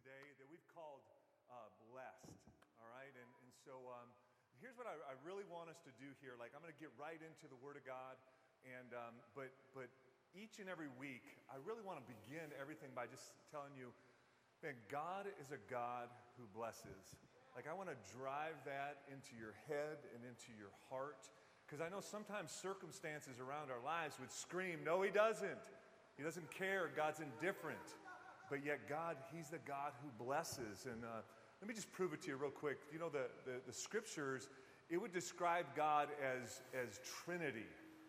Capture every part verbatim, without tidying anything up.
today that we've called uh, Blessed, all right? And, and so um, here's what I, I really want us to do here. Like, I'm going to get right into the Word of God, and um, but but each and every week, I really want to begin everything by just telling you, man, God is a God who blesses. Like, I want to drive that into your head and into your heart, because I know sometimes circumstances around our lives would scream, no, he doesn't. He doesn't care. God's indifferent. But yet God, he's the God who blesses. And uh, let me just prove it to you real quick. You know, the, the, the scriptures, it would describe God as, as Trinity,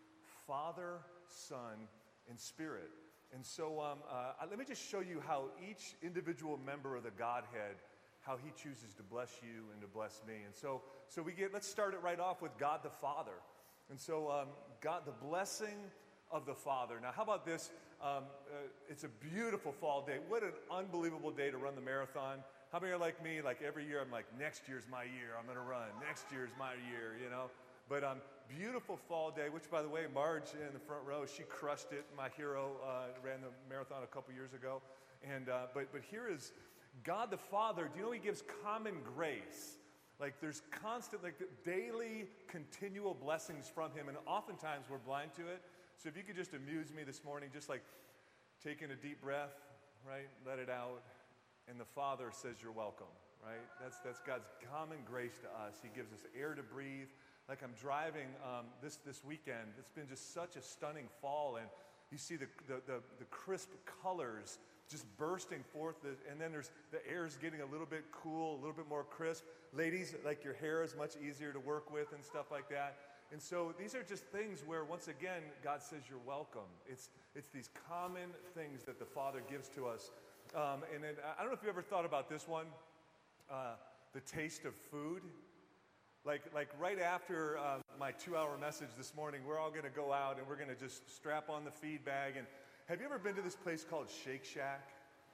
Father, Son, and Spirit. And so um, uh, let me just show you how each individual member of the Godhead, how he chooses to bless you and to bless me. And so, so we get, let's start it right off with God the Father. And so um, God, the blessing of the Father. Now, how about this? Um, uh, it's a beautiful fall day. What an unbelievable day to run the marathon. How many are like me? Like every year, I'm like, next year's my year. I'm going to run. Next year's my year, you know. But um, beautiful fall day, which, by the way, Marge in the front row, she crushed it. My hero uh, ran the marathon a couple years ago. And uh, but but here is God the Father. Do you know he gives common grace? Like there's constant, like daily, continual blessings from him. And oftentimes we're blind to it. So if you could just amuse me this morning, just like taking a deep breath, right? Let it out. And the Father says you're welcome, right? That's that's God's common grace to us. He gives us air to breathe. Like I'm driving um, this this weekend. It's been just such a stunning fall, and you see the the, the, the crisp colors just bursting forth. The, and then there's the air's getting a little bit cool, a little bit more crisp. Ladies, like your hair is much easier to work with and stuff like that. And so these are just things where, once again, God says you're welcome. It's it's these common things that the Father gives to us. Um, and then, I don't know if you ever thought about this one, uh, the taste of food. Like like right after uh, my two-hour message this morning, we're all going to go out and we're going to just strap on the feed bag. And have you ever been to this place called Shake Shack?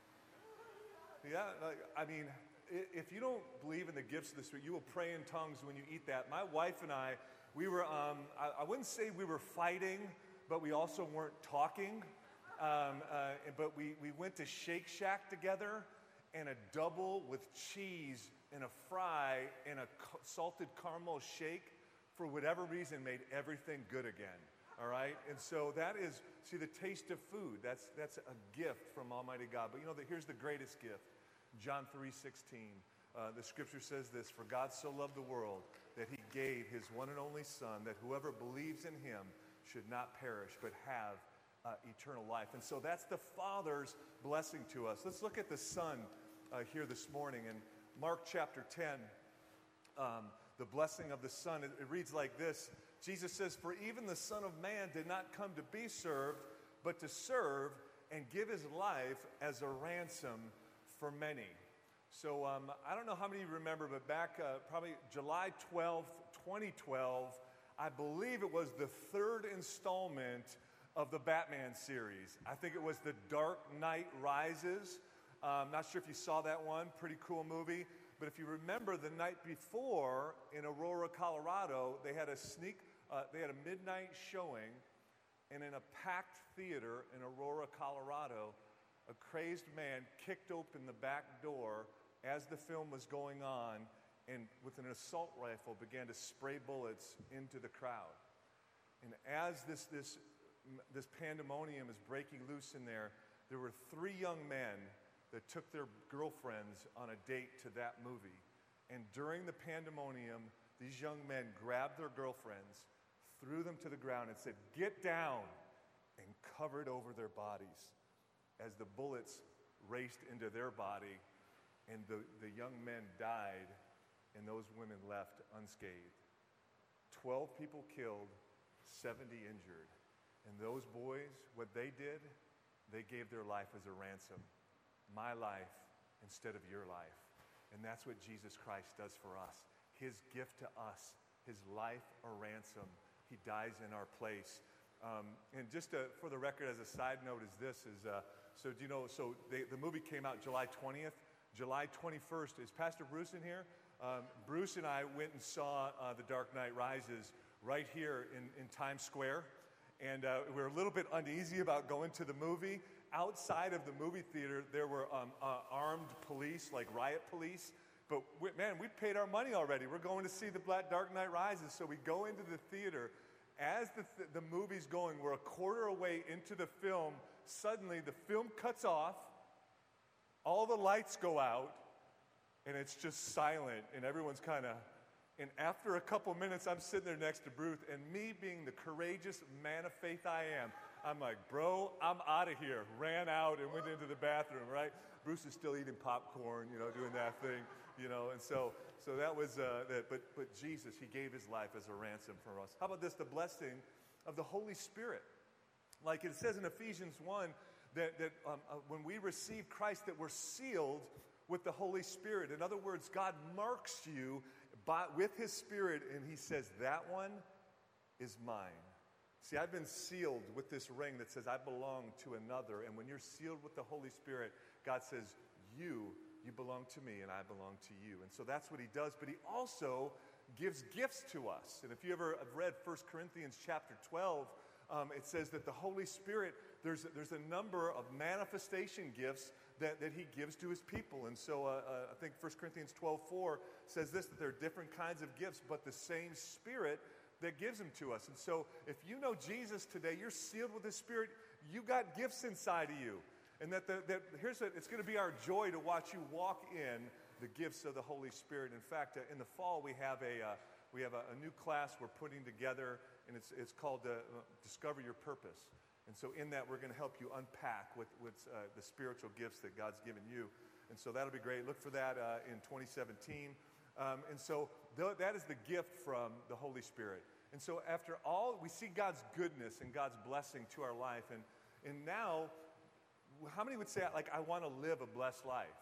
Yeah, like, I mean, if you don't believe in the gifts of the Spirit, you will pray in tongues when you eat that. My wife and I, we were, um, I, I wouldn't say we were fighting, but we also weren't talking. Um, uh, but we, we went to Shake Shack together, and a double with cheese and a fry and a ca- salted caramel shake, for whatever reason, made everything good again. All right? And so that is, see, the taste of food. That's that's a gift from Almighty God. But you know, the, here's the greatest gift. John three sixteen. Uh, the scripture says this, for God so loved the world that he gave his one and only Son, that whoever believes in him should not perish, but have uh, eternal life. And so that's the Father's blessing to us. Let's look at the Son uh, here this morning. In Mark chapter ten, um, the blessing of the Son, it, it reads like this. Jesus says, for even the Son of Man did not come to be served, but to serve and give his life as a ransom for many. So um, I don't know how many of you remember, but back uh, probably July twelfth, twenty twelve, I believe it was the third installment of the Batman series. I think it was The Dark Knight Rises. I'm um, not sure if you saw that one. Pretty cool movie. But if you remember, the night before in Aurora, Colorado, they had a sneak, uh, they had a midnight showing, and in a packed theater in Aurora, Colorado, a crazed man kicked open the back door as the film was going on, and with an assault rifle began to spray bullets into the crowd. And as this this this pandemonium is breaking loose in there, there were three young men that took their girlfriends on a date to that movie. And during the pandemonium, these young men grabbed their girlfriends, threw them to the ground, and said, "Get down," and covered over their bodies as the bullets raced into their body, and the, the young men died, and those women left unscathed. Twelve people killed, seventy injured. And those boys, what they did, they gave their life as a ransom. My life instead of your life. And that's what Jesus Christ does for us. His gift to us, his life a ransom. He dies in our place. Um, and just to, for the record, as a side note, is this is uh, so do you know? So they, the movie came out July twentieth, July twenty-first. Is Pastor Bruce in here? Um, Bruce and I went and saw uh, The Dark Knight Rises right here in, in Times Square, and uh, we were a little bit uneasy about going to the movie. outside of the movie theater, there were um, uh, armed police, like riot police. But we, man, we paid our money already. We're going to see the Black Dark Knight Rises. So we go into the theater. As the, th- the movie's going, we're a quarter away into the film. Suddenly, the film cuts off. All the lights go out. And it's just silent. And everyone's kind of... And after a couple minutes, I'm sitting there next to Bruce. And me being the courageous man of faith I am, I'm like, bro, I'm out of here. Ran out and went into the bathroom, right? Bruce is still eating popcorn, you know, doing that thing, you know. And so so that was, uh, that. But, but Jesus, he gave his life as a ransom for us. How about this, the blessing of the Holy Spirit? Like it says in Ephesians one, that, that um, uh, when we receive Christ, that we're sealed with the Holy Spirit. In other words, God marks you by, with his Spirit, and he says, that one is mine. See, I've been sealed with this ring that says I belong to another. And when you're sealed with the Holy Spirit, God says, you, you belong to me and I belong to you. And so that's what he does. But he also gives gifts to us. And if you ever have read First Corinthians chapter twelve, um, it says that the Holy Spirit, there's, there's a number of manifestation gifts that, that he gives to his people. And so uh, uh, I think First Corinthians twelve four says this, that there are different kinds of gifts, but the same Spirit that gives them to us. And so if you know Jesus today, you're sealed with the Spirit, you got gifts inside of you. And that, the, that here's a, it's going to be our joy to watch you walk in the gifts of the Holy Spirit. In fact, uh, in the fall, we have a uh, we have a, a new class we're putting together, and it's it's called uh, Discover Your Purpose. And so in that, we're going to help you unpack with, with uh, the spiritual gifts that God's given you. And so that'll be great. Look for that uh, in twenty seventeen. Um, and so th- that is the gift from the Holy Spirit. And so after all, we see God's goodness and God's blessing to our life. And, and now, how many would say, like, I want to live a blessed life?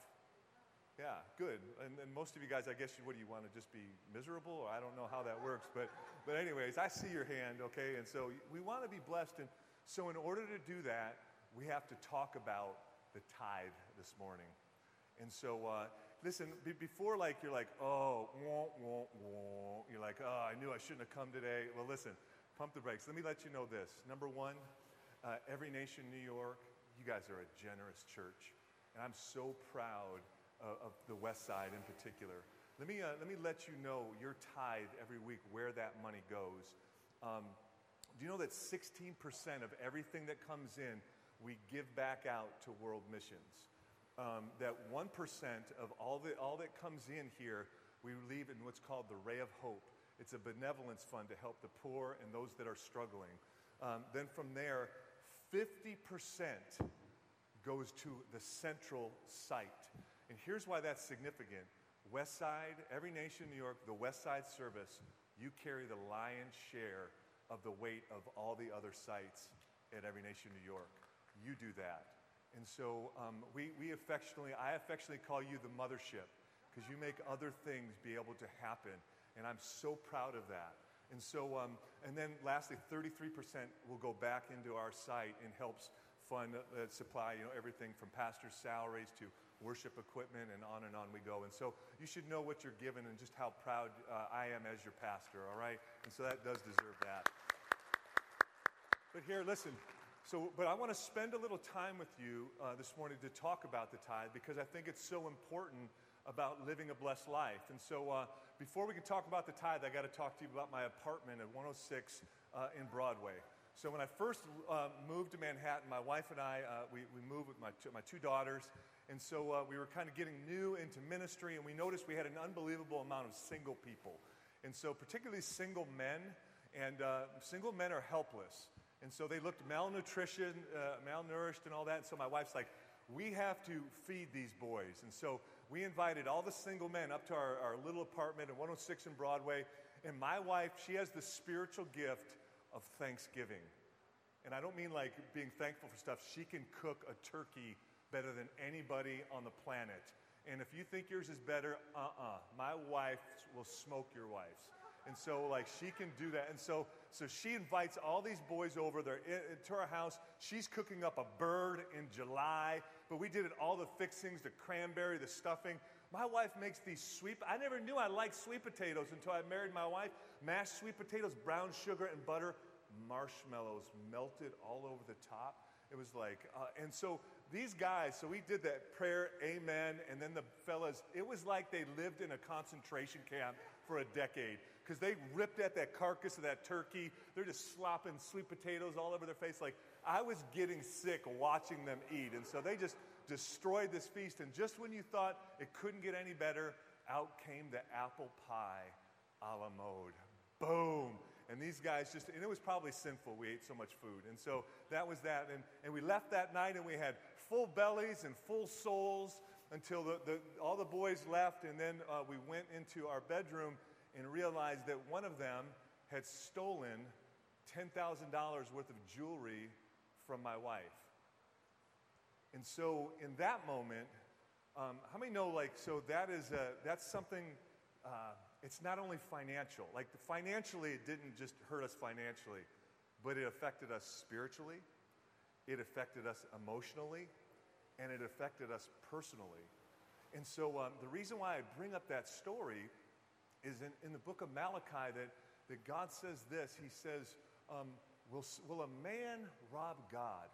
Yeah, good. And, and most of you guys, I guess, you, what do you want to just be miserable? Or I don't know how that works. But, but anyways, I see your hand, okay? And so we want to be blessed. And so in order to do that, we have to talk about the tithe this morning. And so, uh, listen, b- before like you're like, oh, wah, wah, wah. You're like, oh, I knew I shouldn't have come today. Well, listen, pump the brakes. Let me let you know this. Number one, uh, Every Nation New York, you guys are a generous church. And I'm so proud uh, of the West Side in particular. Let me, uh, let me let you know your tithe every week, where that money goes. Um, do you know that sixteen percent of everything that comes in, we give back out to world missions? Um, that one percent of all, the, all that comes in here, we leave in what's called the Ray of Hope. It's a benevolence fund to help the poor and those that are struggling. Um, then from there, fifty percent goes to the central site. And here's why that's significant. West Side, Every Nation New York, the West Side service, you carry the lion's share of the weight of all the other sites at Every Nation New York. You do that. And so um, we, we affectionately, I affectionately call you the mothership, because you make other things be able to happen. And I'm so proud of that. And so, um, and then lastly, thirty-three percent will go back into our site and helps fund, uh, supply, you know, everything from pastor salaries to worship equipment, and on and on we go. And so you should know what you're given and just how proud uh, I am as your pastor, all right? And so that does deserve that. But here, listen. So, but I want to spend a little time with you uh, this morning to talk about the tithe, because I think it's so important about living a blessed life. And so uh, before we can talk about the tithe, I got to talk to you about my apartment at one oh six uh, in Broadway. So when I first uh, moved to Manhattan, my wife and I, uh, we, we moved with my two, my two daughters. And so uh, we were kind of getting new into ministry, and we noticed we had an unbelievable amount of single people. And so particularly single men, and uh, single men are helpless. And so they looked malnutrition, uh, malnourished and all that. And so my wife's like, we have to feed these boys. And so we invited all the single men up to our, our little apartment at one oh six in Broadway. And my wife, she has the spiritual gift of Thanksgiving. And I don't mean like being thankful for stuff. She can cook a turkey better than anybody on the planet. And if you think yours is better, uh-uh. My wife will smoke your wife's. And so, like, she can do that. And so so she invites all these boys over there to our house. She's cooking up a bird in July. But we did it, all the fixings, the cranberry, the stuffing. My wife makes these sweet, I never knew I liked sweet potatoes until I married my wife. Mashed sweet potatoes, brown sugar and butter, marshmallows melted all over the top. It was like, uh, and so these guys, so we did that prayer, amen, and then the fellas, it was like they lived in a concentration camp for a decade because they ripped at that carcass of that turkey. They're just slopping sweet potatoes all over their face. Like, I was getting sick watching them eat, and so they just destroyed this feast, and just when you thought it couldn't get any better, out came the apple pie a la mode. Boom. And these guys just, and it was probably sinful, we ate so much food. And so that was that. And, and we left that night and we had full bellies and full souls until the, the, all the boys left. And then uh, we went into our bedroom and realized that one of them had stolen ten thousand dollars worth of jewelry from my wife. And so in that moment, um, how many know, like, so that is, a, that's something, uh, it's not only financial. Like, financially, it didn't just hurt us financially, but it affected us spiritually, it affected us emotionally, and it affected us personally. And so um, the reason why I bring up that story is in, in the book of Malachi that, that God says this. He says, um, will, will a man rob God?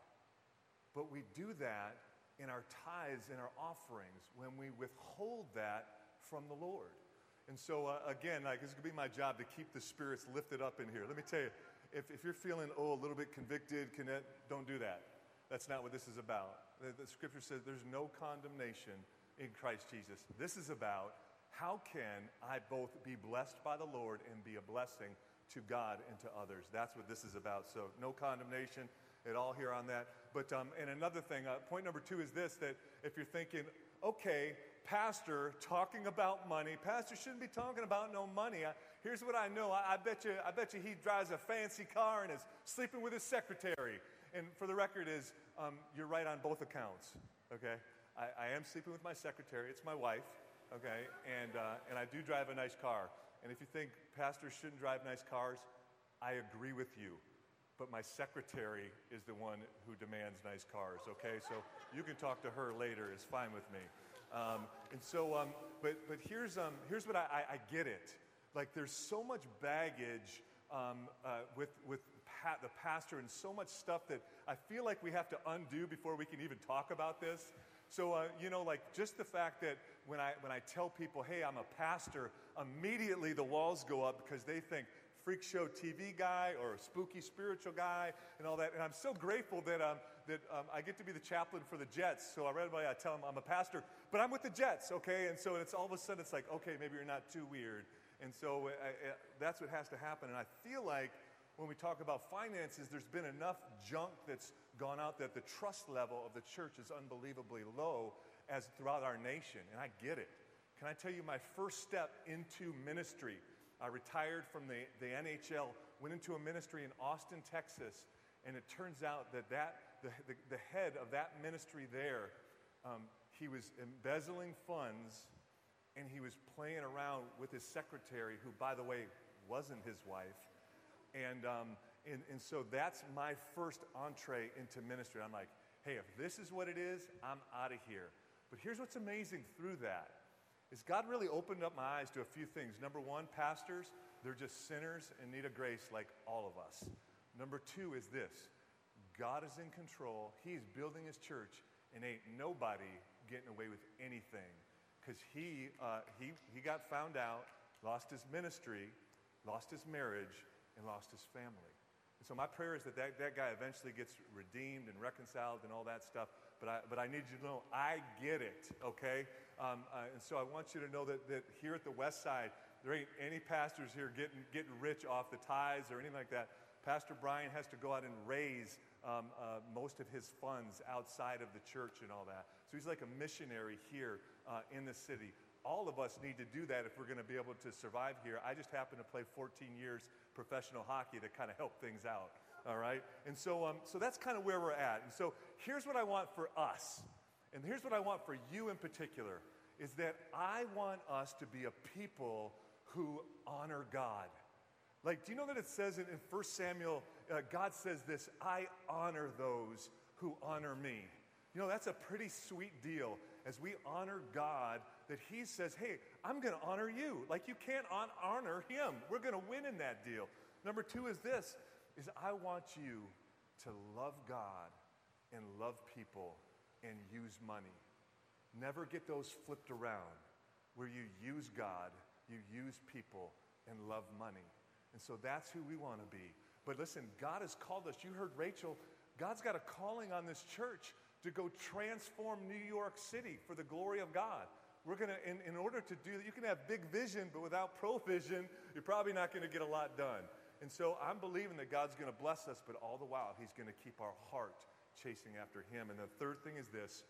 But we do that in our tithes and our offerings when we withhold that from the Lord. And so, uh, again, like, it's going to be my job to keep the spirits lifted up in here. Let me tell you, if, if you're feeling, oh, a little bit convicted, connect, don't do that. That's not what this is about. The, the scripture says there's no condemnation in Christ Jesus. This is about how can I both be blessed by the Lord and be a blessing to God and to others. That's what this is about. So no condemnation at all here on that. But, um, and another thing, uh, point number two is this, that if you're thinking, okay, pastor talking about money, pastor shouldn't be talking about no money. I, here's what I know. I, I bet you I bet you he drives a fancy car and is sleeping with his secretary. And for the record is, um, you're right on both accounts, okay? I, I am sleeping with my secretary. It's my wife, okay? And, uh, and I do drive a nice car. And if you think pastors shouldn't drive nice cars, I agree with you. But my secretary is the one who demands nice cars, okay? So you can talk to her later. It's fine with me. Um, and so, um, but but here's um, here's what I, I, I get it. Like, there's so much baggage um, uh, with with pa- the pastor and so much stuff that I feel like we have to undo before we can even talk about this. So, uh, you know, like, just the fact that when I when I tell people, hey, I'm a pastor, immediately the walls go up because they think, freak show T V guy or a spooky spiritual guy and all that. And I'm so grateful that um, that um, I get to be the chaplain for the Jets. So I read about it, I tell them I'm a pastor, but I'm with the Jets, okay? And so it's all of a sudden it's like, okay, maybe you're not too weird. And so I, I, that's what has to happen. And I feel like when we talk about finances, there's been enough junk that's gone out that the trust level of the church is unbelievably low as throughout our nation. And I get it. Can I tell you my first step into ministry? I retired from the, the N H L, went into a ministry in Austin, Texas, and it turns out that, that the, the, the head of that ministry there, um, he was embezzling funds, and he was playing around with his secretary, who, by the way, wasn't his wife. And, um, and, and so that's my first entree into ministry. I'm like, hey, if this is what it is, I'm out of here. But here's what's amazing through that. Is God really opened up my eyes to a few things. Number one, pastors, they're just sinners in need of grace like all of us. Number two is this. God is in control. He's building his church, and ain't nobody getting away with anything. Because he, uh, he, he got found out, lost his ministry, lost his marriage, and lost his family. And so my prayer is that, that that guy eventually gets redeemed and reconciled and all that stuff. But I, but I need you to know, I get it, okay? Um, uh, and so I want you to know that, that here at the West Side, there ain't any pastors here getting, getting rich off the tithes or anything like that. Pastor Brian has to go out and raise um, uh, most of his funds outside of the church and all that. So he's like a missionary here uh, in the city. All of us need to do that if we're going to be able to survive here. I just happen to play fourteen years professional hockey to kind of help things out, all right? And so, um, so that's kind of where we're at. And so here's what I want for us, and here's what I want for you in particular, is that I want us to be a people who honor God. Like, do you know that it says in, in First Samuel, uh, God says this, I honor those who honor me. You know, that's a pretty sweet deal. As we honor God, that he says, hey, I'm going to honor you. Like, you can't un- honor him. We're going to win in that deal. Number two is this, is I want you to love God and love people and use money. Never get those flipped around where you use God, you use people, and love money. And so that's who we want to be. But listen, God has called us. You heard Rachel. God's got a calling on this church to go transform New York City for the glory of God. We're going to, in, in order to do that, you can have big vision, but without provision, you're probably not going to get a lot done. And so I'm believing that God's going to bless us, but all the while, he's going to keep our heart chasing after him. And the third thing is this.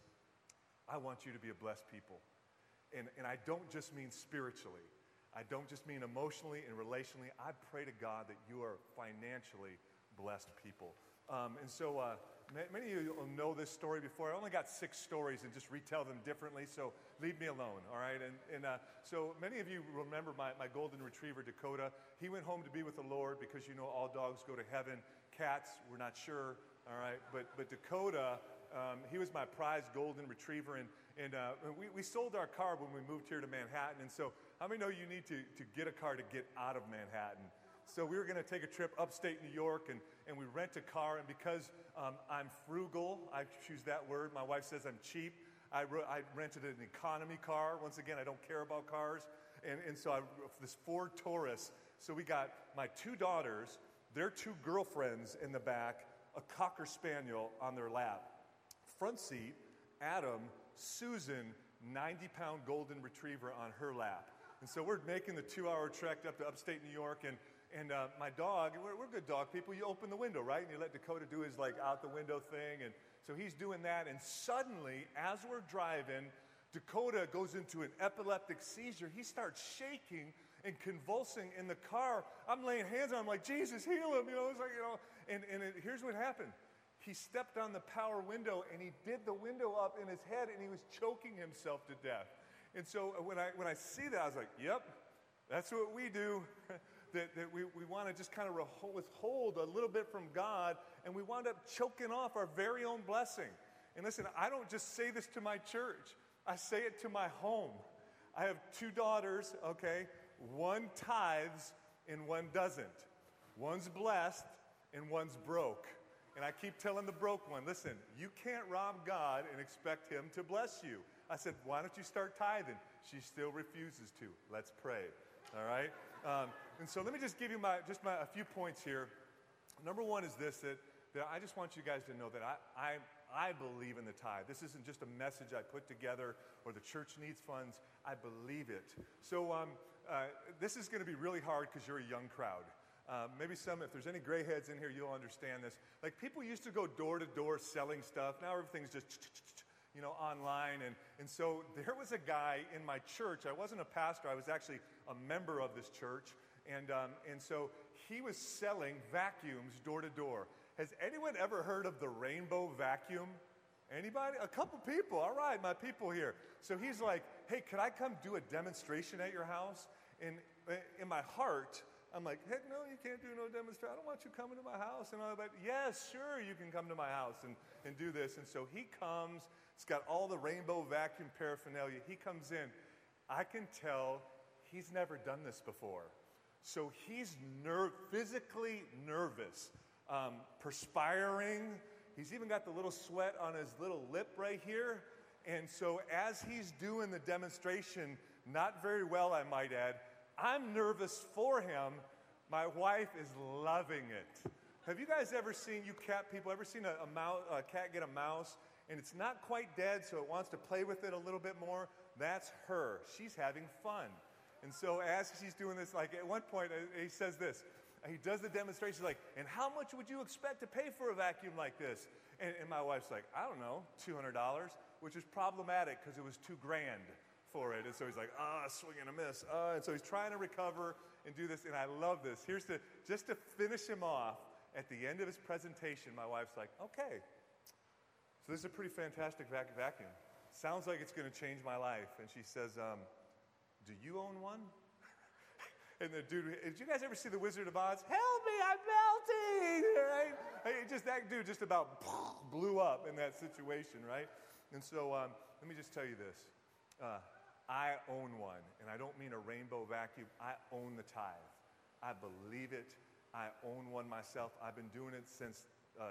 I want you to be a blessed people. And, and I don't just mean spiritually. I don't just mean emotionally and relationally. I pray to God that you are financially blessed people. Um, and so uh, many of you will know this story before. I only got six stories and just retell them differently, so leave me alone, all right? And, and uh, so many of you remember my, my golden retriever, Dakota. He went home to be with the Lord because, you know, all dogs go to heaven. Cats, we're not sure, all right? But, but Dakota, um, he was my prized golden retriever, and, and uh, we, we sold our car when we moved here to Manhattan. And so how many know you need to, to get a car to get out of Manhattan? So we were going to take a trip upstate New York, and, and we rent a car. And because um, I'm frugal, I choose that word. My wife says I'm cheap. I, re- I rented an economy car. Once again, I don't care about cars. And, and so I, this Ford Taurus. So we got my two daughters, their two girlfriends in the back, a Cocker Spaniel on their lap. Front seat, Adam, Susan, ninety-pound golden retriever on her lap. And so we're making the two-hour trek up to upstate New York, and And uh, my dog, we're, we're good dog people, you open the window, right? And you let Dakota do his, like, out-the-window thing. And so he's doing that. And suddenly, as we're driving, Dakota goes into an epileptic seizure. He starts shaking and convulsing in the car. I'm laying hands on him like, Jesus, heal him. You know, it's like, you know. And, and it, here's what happened. He stepped on the power window, and he did the window up in his head, and he was choking himself to death. And so when I, when I see that, I was like, yep, that's what we do. That, that we, we want to just kind of withhold a little bit from God, and we wind up choking off our very own blessing. And listen, I don't just say this to my church. I say it to my home. I have two daughters, okay? One tithes and one doesn't. One's blessed and one's broke. And I keep telling the broke one, listen, you can't rob God and expect him to bless you. I said, why don't you start tithing? She still refuses to. Let's pray, all right? Um, and so let me just give you my just my, a few points here. Number one is this, that, that I just want you guys to know that I, I, I believe in the tithe. This isn't just a message I put together or the church needs funds. I believe it. So um, uh, this is going to be really hard because you're a young crowd. Uh, maybe some, if there's any gray heads in here, you'll understand this. Like, people used to go door to door selling stuff. Now everything's just, you know, online. And, and so there was a guy in my church. I wasn't a pastor. I was actually a member of this church. And, um, and so he was selling vacuums door to door. Has anyone ever heard of the Rainbow Vacuum? Anybody? A couple people. All right, my people here. So he's like, hey, could I come do a demonstration at your house? And in my heart, I'm like, heck no, you can't do no demonstration. I don't want you coming to my house. And all that. Yes, sure, you can come to my house and, and do this. And so he comes. He's got all the Rainbow Vacuum paraphernalia. He comes in. I can tell he's never done this before. So he's ner- physically nervous, um, perspiring. He's even got the little sweat on his little lip right here. And so as he's doing the demonstration, not very well, I might add, I'm nervous for him. My wife is loving it. Have you guys ever seen, you cat people, ever seen a, a, mouse, a cat get a mouse and it's not quite dead, so it wants to play with it a little bit more? That's her. She's having fun. And so as she's doing this, like at one point, he says this. He does the demonstration, like, and how much would you expect to pay for a vacuum like this? And, and my wife's like, I don't know, two hundred dollars, which is problematic because it was too grand for it. And so he's like, ah, oh, swing and a miss. Uh, and so he's trying to recover and do this, and I love this. Here's the, just to finish him off, at the end of his presentation, my wife's like, okay, so this is a pretty fantastic vac- vacuum. Sounds like it's going to change my life. And she says, um, do you own one? And the dude, did you guys ever see The Wizard of Oz? Help me, I'm melting, right? Hey, just that dude just about blew up in that situation, right? And so um, let me just tell you this. Uh, I own one, and I don't mean a rainbow vacuum. I own the tithe. I believe it. I own one myself. I've been doing it since uh,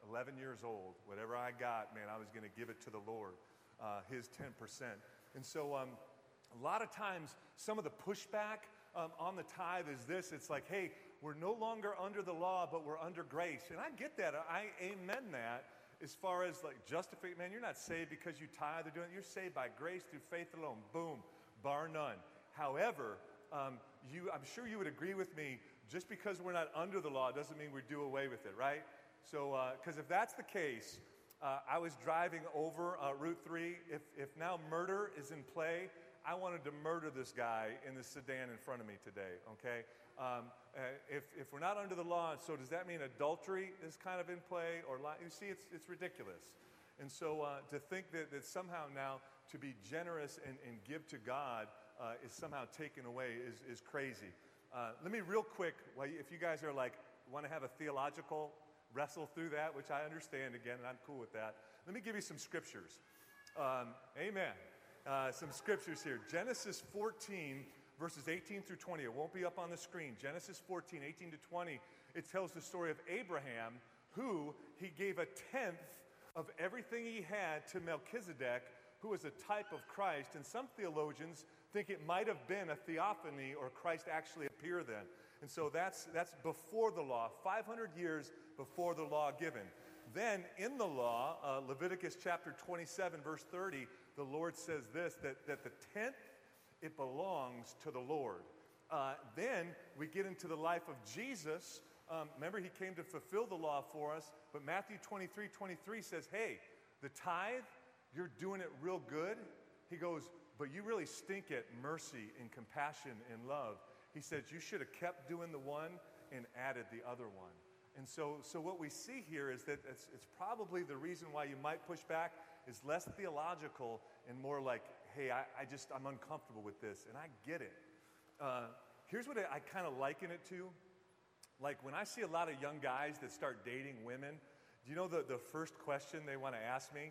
eleven years old. Whatever I got, man, I was going to give it to the Lord, uh, his ten percent. And so um, a lot of times, some of the pushback um, on the tithe is this. It's like, hey, we're no longer under the law, but we're under grace. And I get that. I amen that. As far as like justifying, man, you're not saved because you tithe or doing it. You're saved by grace through faith alone. Boom, bar none. However, um, you, I'm sure you would agree with me, just because we're not under the law doesn't mean we do away with it, right? So, because uh, if that's the case, uh, I was driving over uh, Route three. If, if now murder is in play, I wanted to murder this guy in the sedan in front of me today, okay? Um, uh, if, if we're not under the law, so does that mean adultery is kind of in play? Or li- you see, it's, it's ridiculous. And so uh, to think that, that somehow now to be generous and, and give to God uh, is somehow taken away is, is crazy. Uh, let me real quick, well, if you guys are like, want to have a theological wrestle through that, which I understand again, and I'm cool with that. Let me give you some scriptures. Um, amen. Uh, some scriptures here. Genesis fourteen, verses eighteen through twenty. It won't be up on the screen. Genesis fourteen, eighteen to twenty. It tells the story of Abraham, who he gave a tenth of everything he had to Melchizedek, who was a type of Christ. And some theologians think it might have been a theophany or Christ actually appeared then. And so that's, that's before the law, five hundred years before the law given. Then in the law, uh, Leviticus chapter twenty-seven, verse thirty, the Lord says this, that, that the tenth, it belongs to the Lord. Uh, then we get into the life of Jesus. Um, remember, he came to fulfill the law for us. But Matthew twenty-three, twenty-three says, hey, the tithe, you're doing it real good. He goes, but you really stink at mercy and compassion and love. He says, you should have kept doing the one and added the other one. And so, so what we see here is that it's, it's probably the reason why you might push back is less theological and more like, hey, I, I just, I'm uncomfortable with this, and I get it. Uh, here's what I, I kind of liken it to. Like when I see a lot of young guys that start dating women, do you know the, the first question they want to ask me?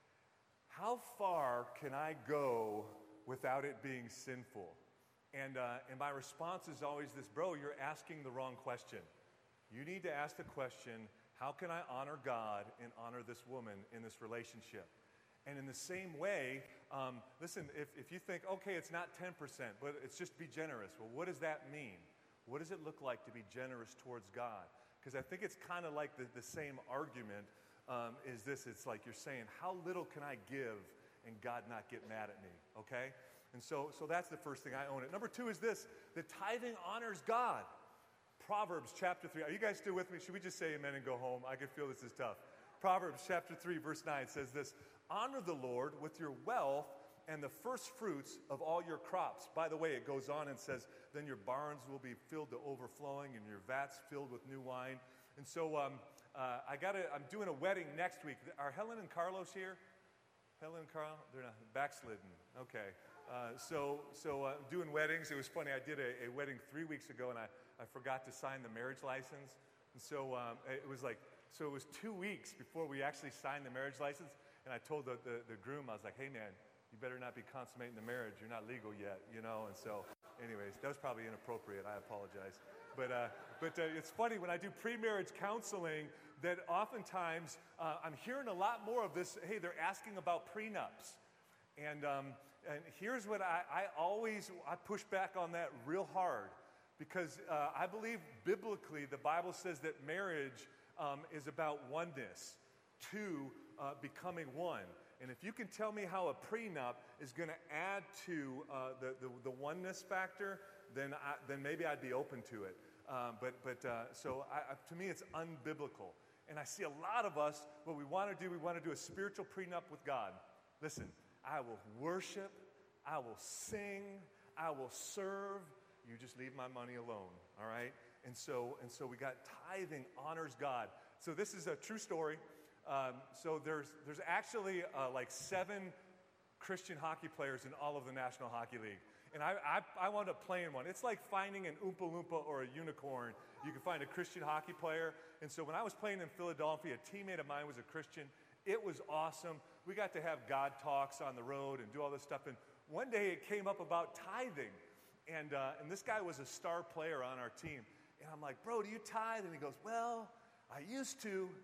How far can I go without it being sinful? And, uh, and my response is always this, bro, you're asking the wrong question. You need to ask the question, how can I honor God and honor this woman in this relationship? And in the same way, um, listen, if, if you think, okay, it's not ten percent, but it's just be generous. Well, what does that mean? What does it look like to be generous towards God? Because I think it's kind of like the, the same argument um, is this. It's like you're saying, how little can I give and God not get mad at me, okay? And so, so that's the first thing. I own it. Number two is this, the tithing honors God. Proverbs chapter three. Are you guys still with me? Should we just say amen and go home? I can feel this is tough. Proverbs chapter three, verse nine says this, honor the Lord with your wealth and the first fruits of all your crops. By the way, it goes on and says, then your barns will be filled to overflowing and your vats filled with new wine. And so um, uh, I got I'm doing a wedding next week. Are Helen and Carlos here? Helen and Carl? They're not backslidden. Okay. Uh, so so uh, doing weddings. It was funny. I did a, a wedding three weeks ago, and I, I forgot to sign the marriage license. And so um, it was like, so it was two weeks before we actually signed the marriage license. And I told the, the, the groom, I was like, hey, man, you better not be consummating the marriage. You're not legal yet, you know. And so anyways, that was probably inappropriate. I apologize. But, uh, but uh, it's funny, when I do pre-marriage counseling, that oftentimes uh, I'm hearing a lot more of this, hey, they're asking about prenups. And, um, and here's what I, I always, I push back on that real hard. Because uh, I believe biblically the Bible says that marriage um, is about oneness, two uh, becoming one. And if you can tell me how a prenup is going to add to uh, the, the, the oneness factor, then, I, then maybe I'd be open to it. Um, but but uh, so I, I, to me it's unbiblical. And I see a lot of us, what we want to do, we want to do a spiritual prenup with God. Listen, I will worship, I will sing, I will serve. You just leave my money alone, all right? And so and so we got tithing honors God. So this is a true story. Um, so there's there's actually uh, like seven Christian hockey players in all of the National Hockey League. And I, I, I wound up playing one. It's like finding an Oompa Loompa or a unicorn. You can find a Christian hockey player. And so when I was playing in Philadelphia, a teammate of mine was a Christian. It was awesome. We got to have God talks on the road and do all this stuff. And one day it came up about tithing. And, uh, and this guy was a star player on our team. And I'm like, bro, do you tithe? And he goes, well, I used to.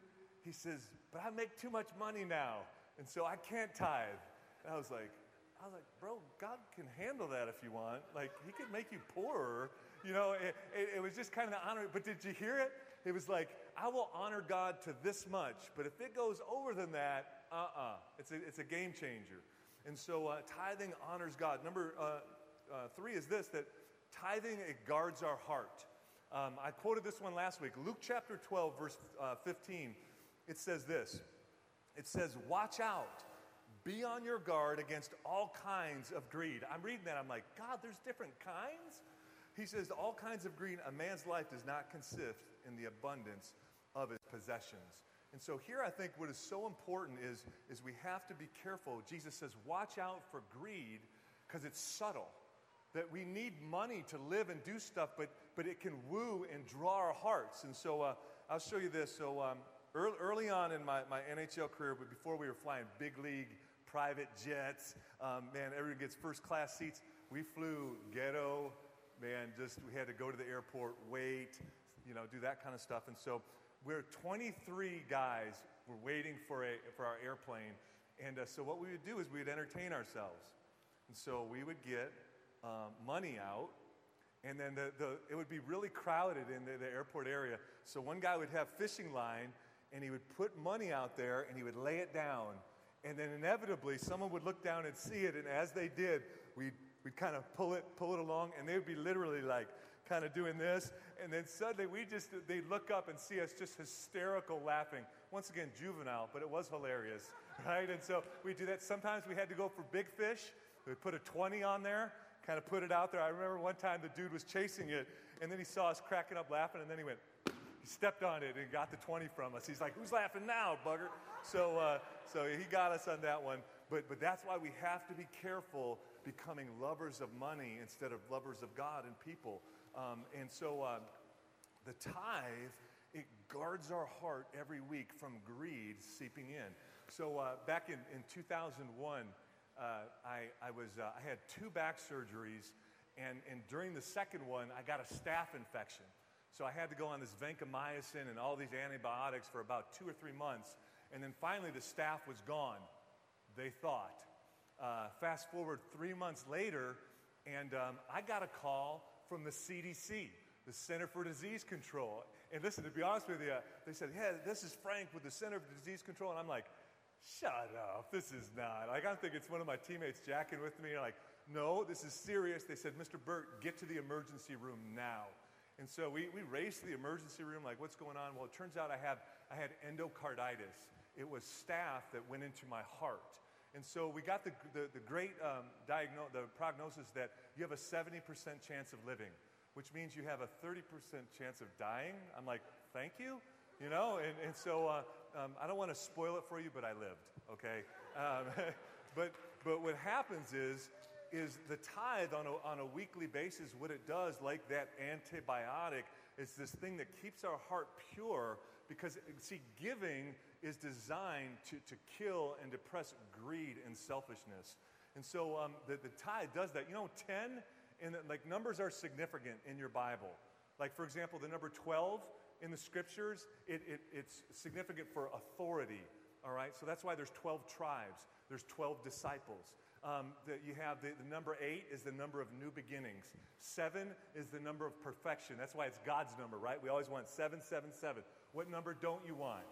he says, but I make too much money now, and so I can't tithe. And I was like, I was like, bro, God can handle that if you want. Like, he could make you poorer. You know, it, it, it was just kind of the honor. But did you hear it? It was like, I will honor God to this much, but if it goes over than that, uh-uh. It's a, it's a game changer. And so uh, tithing honors God. Number uh, uh, three is this, that tithing, it guards our heart. Um, I quoted this one last week. Luke chapter twelve, verse uh, fifteen, it says this. It says, watch out. Be on your guard against all kinds of greed. I'm reading that. I'm like, God, there's different kinds? He says, all kinds of greed. A man's life does not consist in the abundance of his possessions. And so here I think what is so important is, is we have to be careful. Jesus says, watch out for greed because it's subtle. That we need money to live and do stuff, but, but it can woo and draw our hearts. And so uh, I'll show you this. So um, early, early on in my, my N H L career, but before we were flying big league private jets, um, man, everyone gets first class seats. We flew ghetto, man, just we had to go to the airport, wait, you know, do that kind of stuff. And so we're twenty-three guys were waiting for a for our airplane. And uh, so what we would do is we would entertain ourselves. And so we would get um, money out, and then the, the it would be really crowded in the, the airport area. So one guy would have fishing line, and he would put money out there, and he would lay it down. And then inevitably, someone would look down and see it, and as they did, we'd, we'd kind of pull it, pull it along, and they would be literally like kind of doing this, and then suddenly we just, they'd look up and see us just hysterical laughing. Once again, juvenile, but it was hilarious, right? And so we do that. Sometimes we had to go for big fish. We'd put a twenty on there, kind of put it out there. I remember one time the dude was chasing it, and then he saw us cracking up laughing, and then he went, he stepped on it and got the twenty from us. He's like, who's laughing now, bugger? So uh, so he got us on that one. But but that's why we have to be careful becoming lovers of money instead of lovers of God and people. Um, and so uh, the tithe, it guards our heart every week from greed seeping in. So uh, back in, in two thousand one, uh, I, I, was, uh, I had two back surgeries, and, and during the second one, I got a staph infection. So I had to go on this vancomycin and all these antibiotics for about two or three months. And then finally the staph was gone, they thought. Uh, fast forward three months later, and um, I got a call from the C D C, the Center for Disease Control. And listen, to be honest with you, they said, hey, this is Frank with the Center for Disease Control. And I'm like, shut up, this is not. Like, I'm thinking it's one of my teammates jacking with me. Like, no, this is serious. They said, Mister Burt, get to the emergency room now. And so we, we raced to the emergency room, like, what's going on? Well, it turns out I have I had endocarditis. It was staph that went into my heart. And so we got the, the, the great um, diagno- the prognosis that you have a seventy percent chance of living, which means you have a thirty percent chance of dying. I'm like, thank you, you know? And, and so uh, um, I don't want to spoil it for you, but I lived, okay? Um, but but what happens is, is the tithe on a, on a weekly basis, what it does, like that antibiotic, is this thing that keeps our heart pure because, see, giving is designed to, to kill and depress greed and selfishness. And so um, the, the tithe does that. You know, ten, and like numbers are significant in your Bible. Like, for example, the number twelve in the scriptures, it, it, it's significant for authority, all right? So that's why there's twelve tribes. There's twelve disciples. Um, the, you have the, the number eight is the number of new beginnings. Seven is the number of perfection. That's why it's God's number, right? We always want seven, seven, seven. What number don't you want?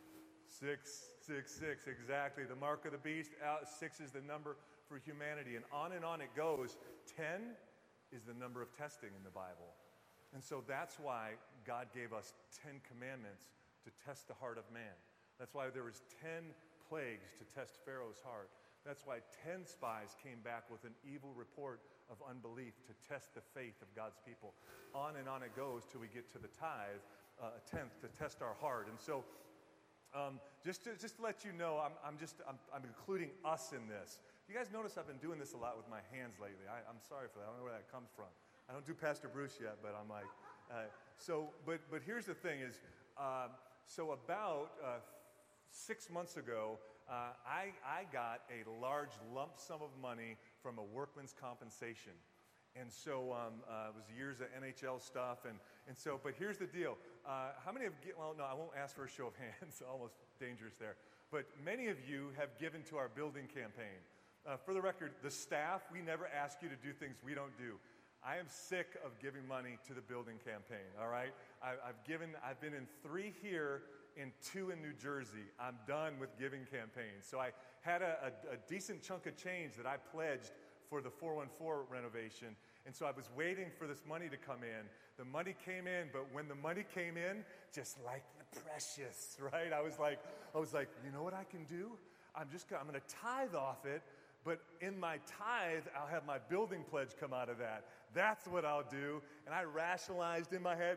Six, six, six, exactly. The mark of the beast. Out, six is the number for humanity. And on and on it goes. Ten is the number of testing in the Bible. And so that's why God gave us ten commandments to test the heart of man. That's why there was ten plagues to test Pharaoh's heart. That's why ten spies came back with an evil report of unbelief to test the faith of God's people. On and on it goes till we get to the tithe, uh, a tenth to test our heart. And so um, just, to, just to let you know, I'm, I'm just I'm, I'm including us in this. You guys notice I've been doing this a lot with my hands lately. I, I'm sorry for that. I don't know where that comes from. I don't do Pastor Bruce yet, but I'm like, uh, so, but but here's the thing is, uh, so about uh, six months ago, Uh, I, I got a large lump sum of money from a workman's compensation. And so um, uh, it was years of N H L stuff. And, and so, but here's the deal. Uh, how many have, well, no, I won't ask for a show of hands, almost dangerous there. But many of you have given to our building campaign. Uh, for the record, the staff, we never ask you to do things we don't do. I am sick of giving money to the building campaign, all right? I, I've given, I've been in three here and two in New Jersey. I'm done with giving campaigns. So I had a, a, a decent chunk of change that I pledged for the four one four renovation. And so I was waiting for this money to come in. The money came in, but when the money came in, just like the precious, right? I was like, I was like, you know what I can do? I'm just gonna, I'm going to tithe off it, but in my tithe, I'll have my building pledge come out of that. That's what I'll do. And I rationalized in my head,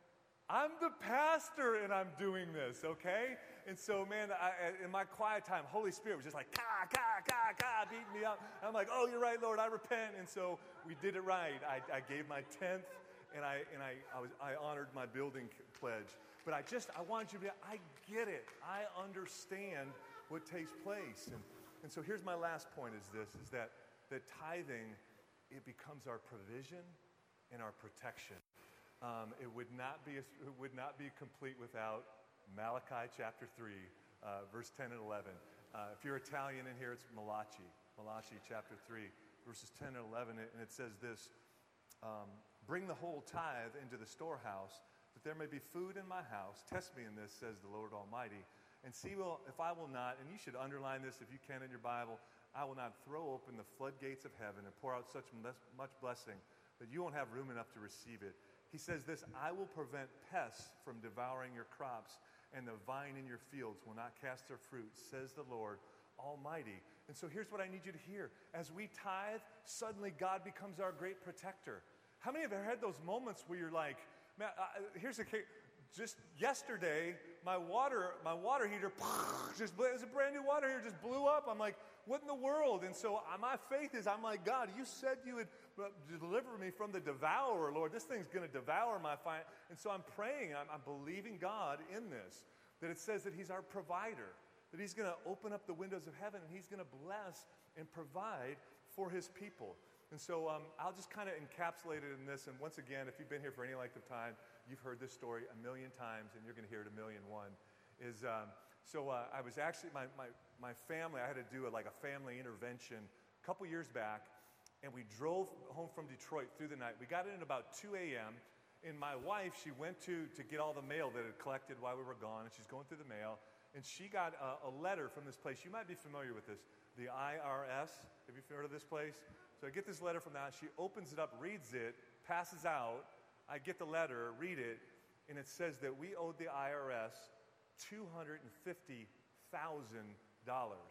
I'm the pastor and I'm doing this, okay? And so, man, I, in my quiet time, Holy Spirit was just like, ka, ka, ka, ka, beating me up. And I'm like, oh, you're right, Lord, I repent. And so we did it right. I, I gave my tenth, and I and I I, was, I honored my building pledge. But I just, I want you to be, I get it. I understand what takes place. And, and so here's my last point is this, is that, that tithing, it becomes our provision and our protection. Um, it would not be a, it would not be complete without Malachi chapter three, uh, verse ten and eleven. Uh, if you're Italian in here, it's Malachi. Malachi chapter three, verses ten and eleven, and it says this, um, bring the whole tithe into the storehouse, that there may be food in my house. Test me in this, says the Lord Almighty, and see will, if I will not, and you should underline this if you can in your Bible, I will not throw open the floodgates of heaven and pour out such much blessing that you won't have room enough to receive it. He says this, I will prevent pests from devouring your crops, and the vine in your fields will not cast their fruit, says the Lord Almighty. And so here's what I need you to hear. As we tithe, suddenly God becomes our great protector. How many of you have had those moments where you're like, man, uh, here's the case. Just yesterday, my water, my water heater, just blew, it was a brand new water heater, just blew up. I'm like, what in the world? And so uh, my faith is, I'm like, God, you said you would deliver me from the devourer, Lord. This thing's going to devour my fine. And so I'm praying, I'm, I'm believing God in this, that it says that he's our provider, that he's going to open up the windows of heaven and he's going to bless and provide for his people. And so um, I'll just kind of encapsulate it in this. And once again, if you've been here for any length of time, you've heard this story a million times, and you're going to hear it a million one. Is um, so uh, I was actually my, my my family. I had to do a, like a family intervention a couple years back, and we drove home from Detroit through the night. We got in at about two a.m. And my wife, she went to to get all the mail that had collected while we were gone, and she's going through the mail, and she got a, a letter from this place. You might be familiar with this, the I R S. Have you heard of this place? So I get this letter from that. She opens it up, reads it, passes out. I get the letter, read it, and it says that we owed the I R S two hundred fifty thousand dollars.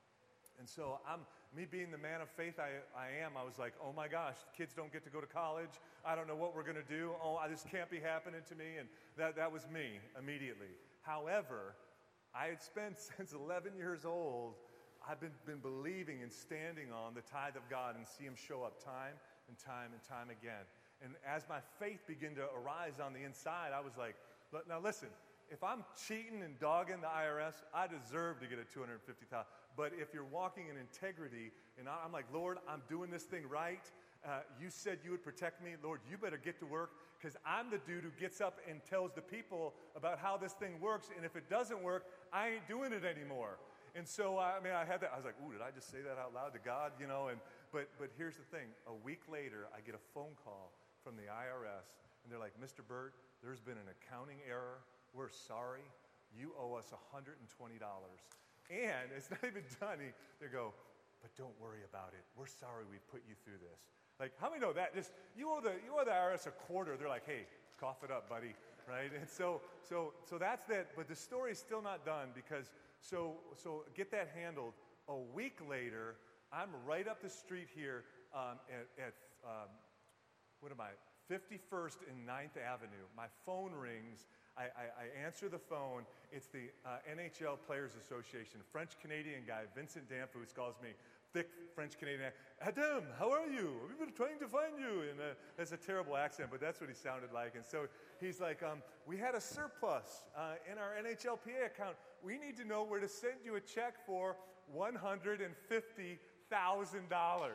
And so I'm, me being the man of faith I, I am, I was like, oh my gosh, kids don't get to go to college. I don't know what we're going to do. Oh, this can't be happening to me. And that, that was me immediately. However, I had spent since eleven years old, I've been, been believing and standing on the tithe of God and see him show up time and time and time again. And as my faith began to arise on the inside, I was like, now listen, if I'm cheating and dogging the I R S, I deserve to get a two hundred fifty thousand dollars. But if you're walking in integrity, and I'm like, Lord, I'm doing this thing right. Uh, you said you would protect me. Lord, you better get to work, because I'm the dude who gets up and tells the people about how this thing works. And if it doesn't work, I ain't doing it anymore. And so, I mean, I had that. I was like, ooh, did I just say that out loud to God? You know, and but but here's the thing. A week later, I get a phone call from the I R S, and they're like, Mister Burt, there's been an accounting error. We're sorry. You owe us one hundred twenty dollars. And it's not even done. They go, but don't worry about it. We're sorry we put you through this. Like, how many know that? Just you owe the you owe the I R S a quarter. They're like, hey, cough it up, buddy. Right? And so so so that's that. But the story's still not done, because so so get that handled. A week later, I'm right up the street here um, at, at um, what am I? fifty-first and ninth Avenue. My phone rings. I, I, I answer the phone. It's the uh, N H L Players Association. French-Canadian guy, Vincent Damphousse, calls me. Thick French-Canadian. Adam, how are you? We've been trying to find you. And uh, that's a terrible accent, but that's what he sounded like. And so he's like, um, we had a surplus uh, in our N H L P A account. We need to know where to send you a check for one hundred fifty thousand dollars.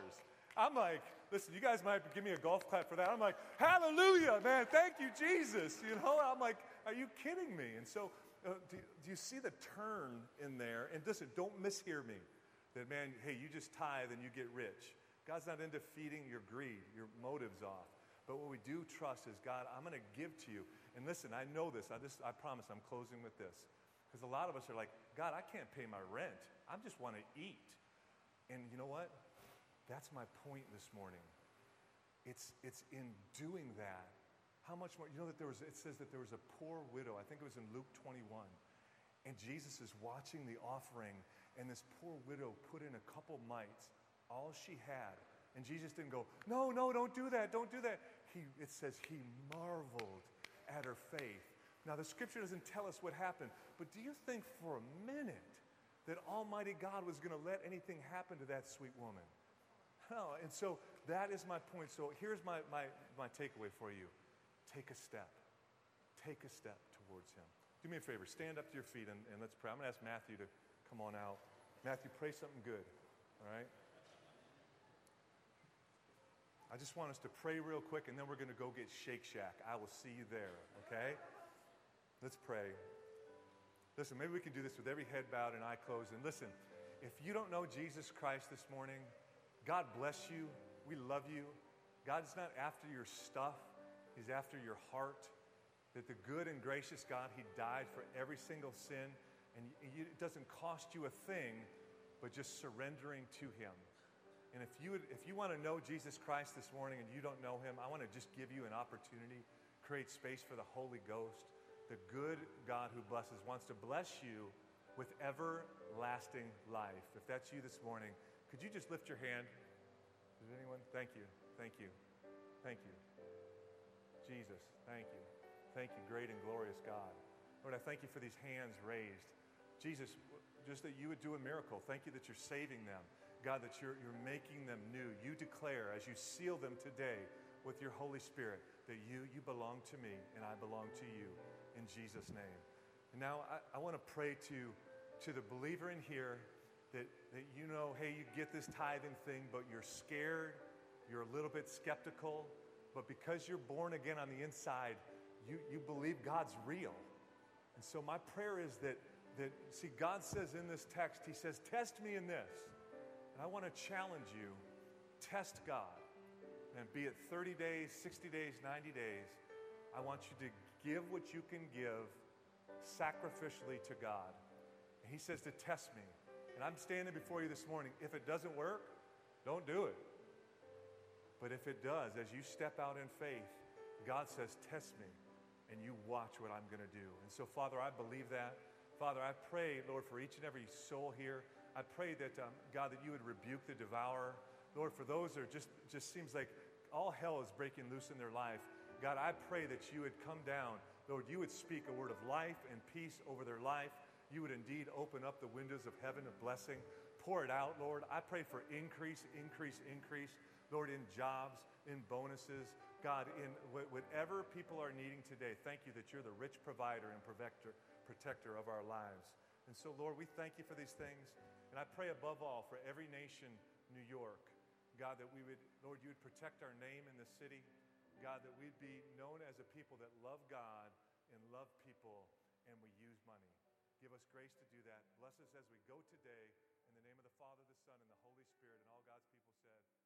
I'm like, listen, you guys might give me a golf clap for that. I'm like, hallelujah, man, thank you, Jesus. You know, I'm like, are you kidding me? And so uh, do, do you see the turn in there? And listen, don't mishear me. That, man, hey, you just tithe and you get rich. God's not into feeding your greed, your motives off. But what we do trust is, God, I'm going to give to you. And listen, I know this. I just, I promise I'm closing with this. Because a lot of us are like, God, I can't pay my rent. I just want to eat. And you know what? That's my point this morning. It's, it's in doing that. How much more? You know that there was, it says that there was a poor widow. I think it was in Luke twenty-one. And Jesus is watching the offering. And this poor widow put in a couple mites, all she had. And Jesus didn't go, no, no, don't do that, don't do that. He, it says he marveled at her faith. Now, the scripture doesn't tell us what happened, but do you think for a minute that Almighty God was going to let anything happen to that sweet woman? No, and so that is my point. So here's my, my, my takeaway for you. Take a step. Take a step towards him. Do me a favor, stand up to your feet and, and let's pray. I'm going to ask Matthew to come on out. Matthew, pray something good, all right? I just want us to pray real quick, and then we're going to go get Shake Shack. I will see you there, okay? Let's pray. Listen, maybe we can do this with every head bowed and eye closed. And listen, if you don't know Jesus Christ this morning, God bless you. We love you. God's not after your stuff. He's after your heart. That the good and gracious God, he died for every single sin. And you, it doesn't cost you a thing, but just surrendering to him. And if you would, if you want to know Jesus Christ this morning and you don't know him, I want to just give you an opportunity, create space for the Holy Ghost. The good God who blesses wants to bless you with everlasting life. If that's you this morning, could you just lift your hand? Is there anyone? Thank you. Thank you. Thank you. Jesus, thank you. Thank you, great and glorious God. Lord, I thank you for these hands raised. Jesus, just that you would do a miracle. Thank you that you're saving them. God, that you're, you're making them new. You declare, as you seal them today with your Holy Spirit, that you, you belong to me and I belong to you in Jesus' name. And now I, I want to pray to, to the believer in here that, that you know, hey, you get this tithing thing, but you're scared, you're a little bit skeptical, but because you're born again on the inside, you, you believe God's real. And so my prayer is that, that, see, God says in this text, he says, test me in this. And I want to challenge you, test God. And be it thirty days, sixty days, ninety days, I want you to give what you can give sacrificially to God. And he says to test me. And I'm standing before you this morning. If it doesn't work, don't do it. But if it does, as you step out in faith, God says, test me. And you watch what I'm going to do. And so, Father, I believe that. Father, I pray, Lord, for each and every soul here. I pray that, um, God, that you would rebuke the devourer. Lord, for those that are just, just seems like all hell is breaking loose in their life. God, I pray that you would come down. Lord, you would speak a word of life and peace over their life. You would indeed open up the windows of heaven of blessing. Pour it out, Lord. I pray for increase, increase, increase. Lord, in jobs, in bonuses. God, in whatever people are needing today, thank you that you're the rich provider and protector, protector of our lives. And so, Lord, we thank you for these things. And I pray above all for every nation, New York, God, that we would, Lord, you would protect our name in the city. God, that we'd be known as a people that love God and love people and we use money. Give us grace to do that. Bless us as we go today. In the name of the Father, the Son, and the Holy Spirit, and all God's people said,